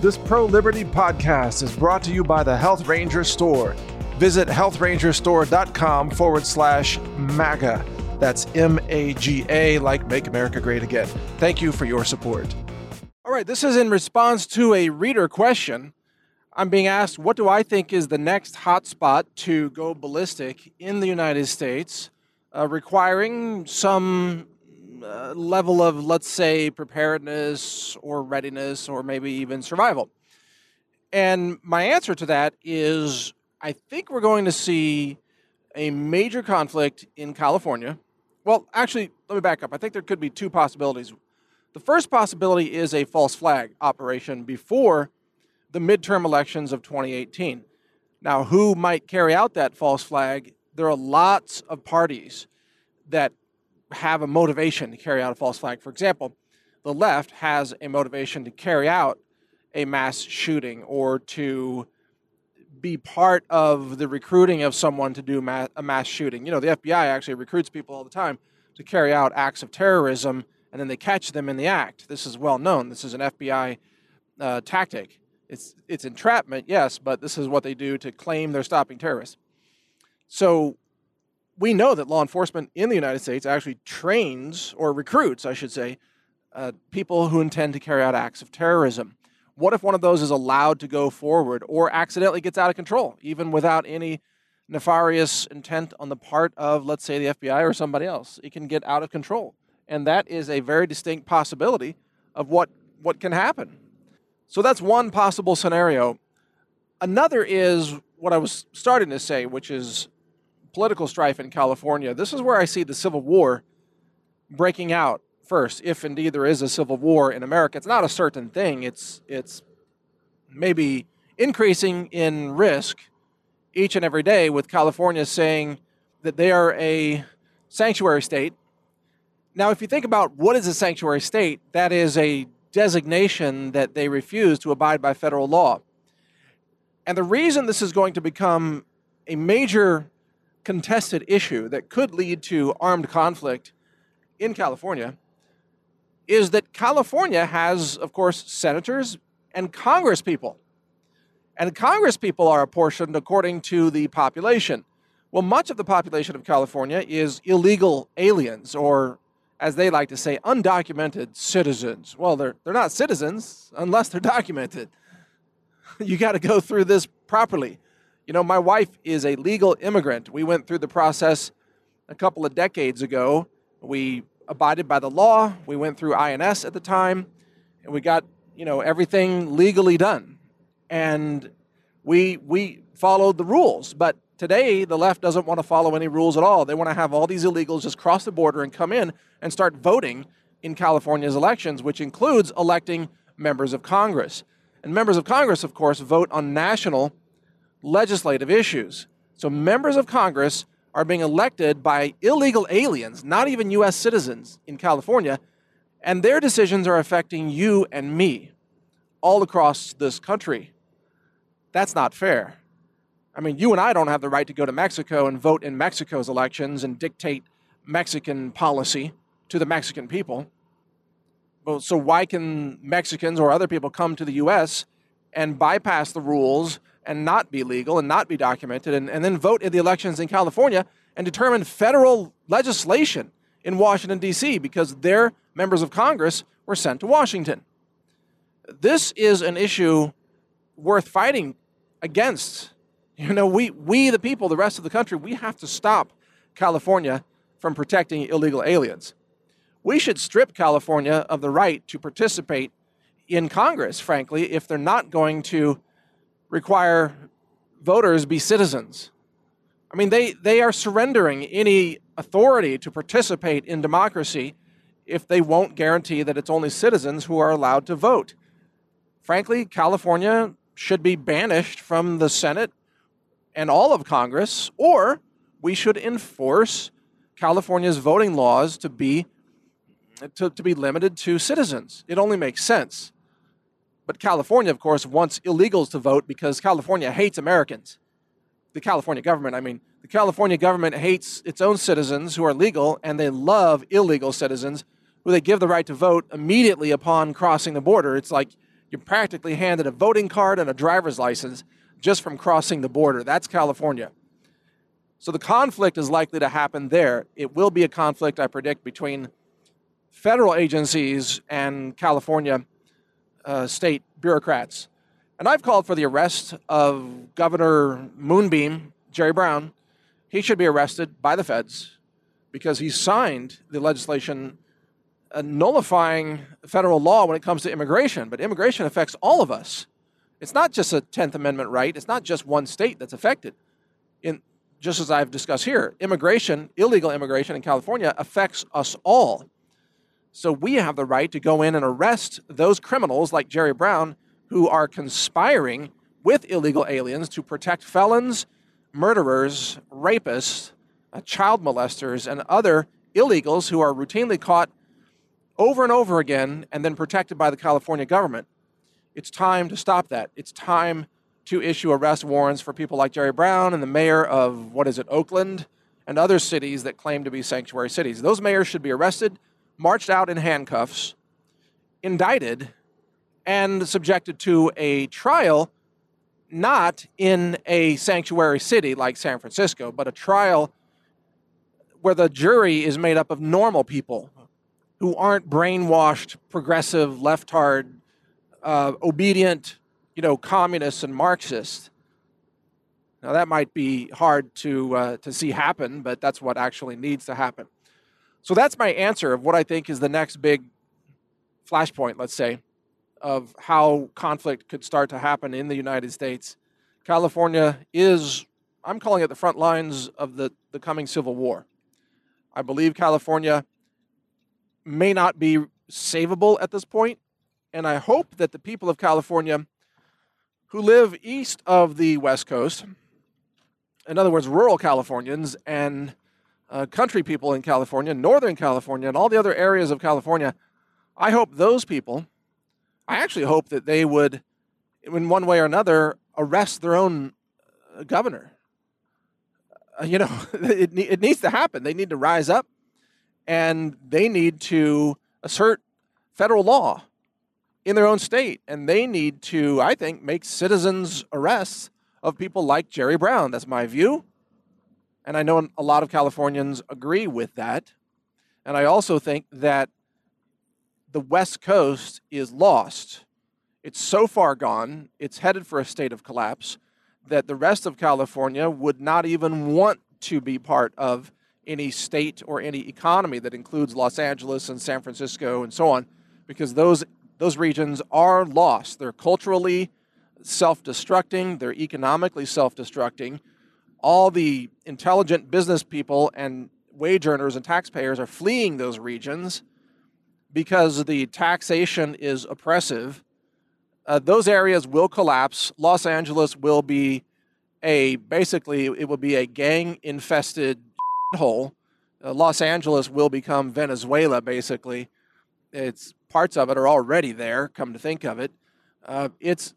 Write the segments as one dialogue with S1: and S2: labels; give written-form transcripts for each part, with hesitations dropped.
S1: This pro-liberty podcast is brought to you by the Health Ranger Store. Visit healthrangerstore.com/MAGA. That's MAGA, like Make America Great Again. Thank you for your support. All right, this is in response to a reader question. I'm being asked, what do I think is the next hotspot to go ballistic in the United States, requiring some level of, let's say, preparedness or readiness or maybe even survival? And my answer to that is I think we're going to see a major conflict in California. Well, actually, let me back up. I think there could be two possibilities. The first possibility is a false flag operation before the midterm elections of 2018. Now, who might carry out that false flag? There are lots of parties that have a motivation to carry out a false flag. For example, the left has a motivation to carry out a mass shooting or to be part of the recruiting of someone to do a mass shooting. You know, the FBI actually recruits people all the time to carry out acts of terrorism, and then they catch them in the act. This is well known. This is an FBI tactic. It's entrapment, yes, but this is what they do to claim they're stopping terrorists. So we know that law enforcement in the United States actually trains, or recruits, I should say, people who intend to carry out acts of terrorism. What if one of those is allowed to go forward or accidentally gets out of control, even without any nefarious intent on the part of, let's say, the FBI or somebody else? It can get out of control. And that is a very distinct possibility of what can happen. So that's one possible scenario. Another is what I was starting to say, which is political strife in California. This is where I see the Civil War breaking out first, if indeed there is a civil war in America. It's not a certain thing. It's maybe increasing in risk each and every day, with California saying that they are a sanctuary state. Now, if you think about what is a sanctuary state, that is a designation that they refuse to abide by federal law. And the reason this is going to become a major contested issue that could lead to armed conflict in California is that California has, of course, senators and congresspeople. And congresspeople are apportioned according to the population. Well, much of the population of California is illegal aliens, or as they like to say, undocumented citizens. Well, they're not citizens unless they're documented. You got to go through this properly. You know, my wife is a legal immigrant. We went through the process a couple of decades ago. We abided by the law. We went through INS at the time, and we got, everything legally done. And we followed the rules. But today, the left doesn't want to follow any rules at all. They want to have all these illegals just cross the border and come in and start voting in California's elections, which includes electing members of Congress. And members of Congress, of course, vote on national legislative issues. So members of Congress are being elected by illegal aliens, not even U.S. citizens in California, and their decisions are affecting you and me all across this country. That's not fair. I mean, you and I don't have the right to go to Mexico and vote in Mexico's elections and dictate Mexican policy to the Mexican people. Well, so why can Mexicans or other people come to the U.S. and bypass the rules and not be legal and not be documented and then vote in the elections in California and determine federal legislation in Washington, D.C. because their members of Congress were sent to Washington? This is an issue worth fighting against. We the people, the rest of the country, we have to stop California from protecting illegal aliens. We should strip California of the right to participate in Congress, frankly, if they're not going to require voters be citizens. I mean, they are surrendering any authority to participate in democracy if they won't guarantee that it's only citizens who are allowed to vote. Frankly, California should be banished from the Senate and all of Congress, or we should enforce California's voting laws to be limited to citizens. It only makes sense. But California, of course, wants illegals to vote because California hates Americans. The California government hates its own citizens who are legal, and they love illegal citizens who they give the right to vote immediately upon crossing the border. It's like You're practically handed a voting card and a driver's license just from crossing the border. That's California. So the conflict is likely to happen there. It will be a conflict, I predict, between federal agencies and California state bureaucrats. And I've called for the arrest of Governor Moonbeam, Jerry Brown. He should be arrested by the feds because he signed the legislation nullifying federal law when it comes to immigration. But immigration affects all of us. It's not just a 10th Amendment right. It's not just one state that's affected. Just as I've discussed here, immigration, illegal immigration in California affects us all. So we have the right to go in and arrest those criminals like Jerry Brown who are conspiring with illegal aliens to protect felons, murderers, rapists, child molesters, and other illegals who are routinely caught over and over again and then protected by the California government. It's time to stop that. It's time to issue arrest warrants for people like Jerry Brown and the mayor of, Oakland, and other cities that claim to be sanctuary cities. Those mayors should be arrested, marched out in handcuffs, indicted, and subjected to a trial, not in a sanctuary city like San Francisco, but a trial where the jury is made up of normal people who aren't brainwashed, progressive, leftard, obedient, communists and Marxists. Now that might be hard to see happen, but that's what actually needs to happen. So that's my answer of what I think is the next big flashpoint, let's say, of how conflict could start to happen in the United States. California is, I'm calling it the front lines of the coming Civil War. I believe California may not be savable at this point, and I hope that the people of California who live east of the West Coast, in other words, rural Californians and country people in California, Northern California, and all the other areas of California, I hope those people, I actually hope that they would, in one way or another, arrest their own governor. It needs to happen. They need to rise up, and they need to assert federal law in their own state, and they need to, I think, make citizens arrests of people like Jerry Brown. That's my view, and I know a lot of Californians agree with that. And I also think that the West Coast is lost. It's so far gone, it's headed for a state of collapse, that the rest of California would not even want to be part of any state or any economy that includes Los Angeles and San Francisco and so on, because those regions are lost. They're culturally self-destructing. They're economically self-destructing. All the intelligent business people and wage earners and taxpayers are fleeing those regions because the taxation is oppressive. Those areas will collapse. Los Angeles will be it will be a gang-infested hole. Los Angeles will become Venezuela, basically. Parts of it are already there, come to think of it. It's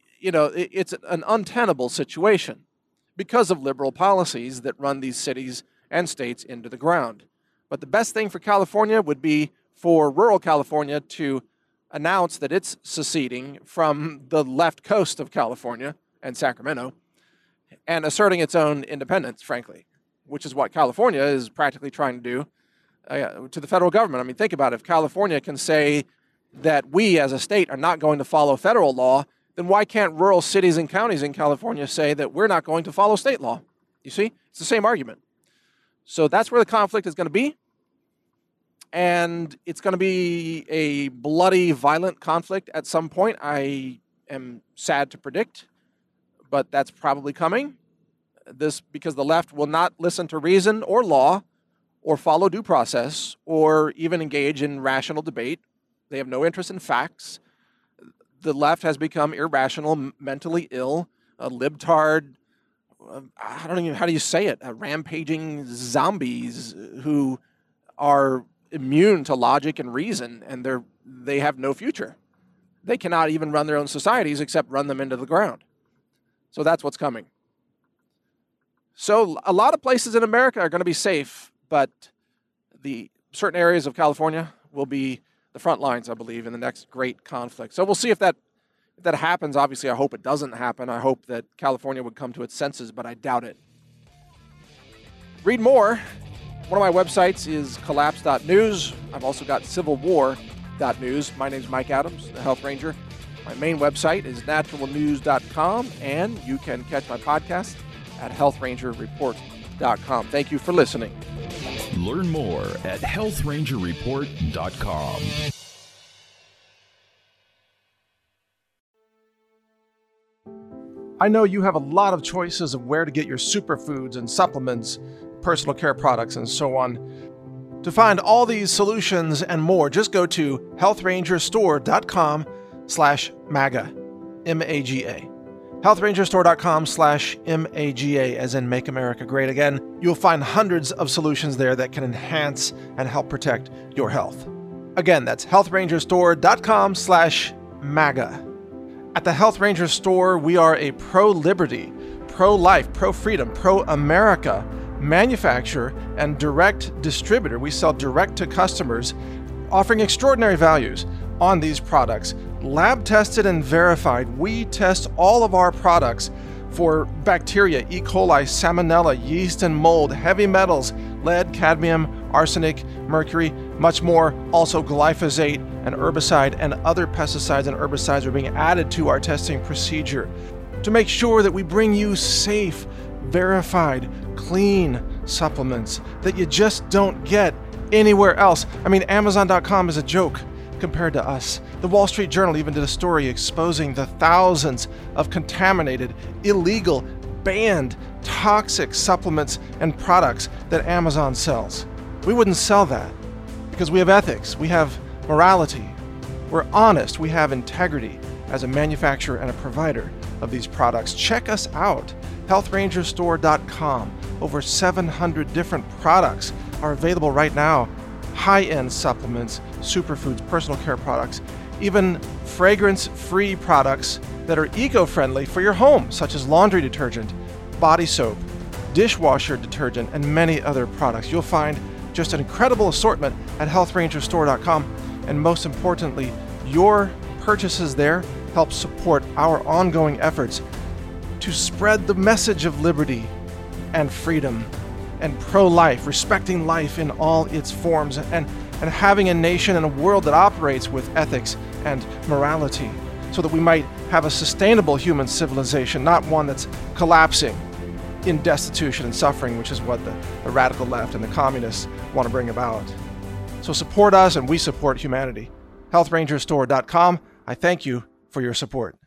S1: an untenable situation because of liberal policies that run these cities and states into the ground. But the best thing for California would be for rural California to announce that it's seceding from the left coast of California and Sacramento and asserting its own independence, frankly, which is what California is practically trying to do to the federal government. I mean, think about it. If California can say that we as a state are not going to follow federal law, then why can't rural cities and counties in California say that we're not going to follow state law? You see? It's the same argument. So that's where the conflict is going to be. And it's going to be a bloody, violent conflict at some point. I am sad to predict, but that's probably coming. Because the left will not listen to reason or law or follow due process or even engage in rational debate. They have no interest in facts. The left has become irrational, mentally ill, libtard, I don't even, how do you say it? Rampaging zombies who are immune to logic and reason, and they have no future. They cannot even run their own societies except run them into the ground. So that's what's coming. So a lot of places in America are going to be safe, but the certain areas of California will be the front lines, I believe, in the next great conflict. So we'll see if that If that happens, obviously I hope it doesn't happen. I hope that California would come to its senses, but I doubt it. Read more. One of my websites is collapse.news. I've also got civilwar.news. My name's Mike Adams, the Health Ranger. My main website is naturalnews.com, and you can catch my podcast at healthrangerreport.com. Thank you for listening.
S2: Learn more at healthrangerreport.com.
S1: I know you have a lot of choices of where to get your superfoods and supplements, personal care products, and so on. To find all these solutions and more, just go to healthrangerstore.com/MAGA, M-A-G-A. healthrangerstore.com/MAGA, as in Make America Great Again. You'll find hundreds of solutions there that can enhance and help protect your health. Again, that's healthrangerstore.com/MAGA. At the Health Ranger Store, we are a pro-liberty, pro-life, pro-freedom, pro-America manufacturer and direct distributor. We sell direct to customers, offering extraordinary values on these products. Lab tested and verified. We test all of our products for bacteria, E. coli, salmonella, yeast and mold, heavy metals, lead, cadmium, arsenic, mercury, much more. Also glyphosate, and herbicide and other pesticides and herbicides are being added to our testing procedure to make sure that we bring you safe, verified, clean supplements that you just don't get anywhere else. I mean, Amazon.com is a joke compared to us. The Wall Street Journal even did a story exposing the thousands of contaminated, illegal, banned, toxic supplements and products that Amazon sells. We wouldn't sell that because we have ethics, we have morality, we're honest, we have integrity as a manufacturer and a provider of these products. Check us out, healthrangerstore.com. Over 700 different products are available right now. High-end supplements, superfoods, personal care products, even fragrance-free products that are eco-friendly for your home, such as laundry detergent, body soap, dishwasher detergent, and many other products. You'll find just an incredible assortment at healthrangerstore.com, and most importantly, your purchases there help support our ongoing efforts to spread the message of liberty and freedom and pro-life, respecting life in all its forms, and having a nation and a world that operates with ethics and morality, so that we might have a sustainable human civilization, not one that's collapsing in destitution and suffering, which is what the radical left and the communists want to bring about. So support us, and we support humanity. healthrangerstore.com. I thank you for your support.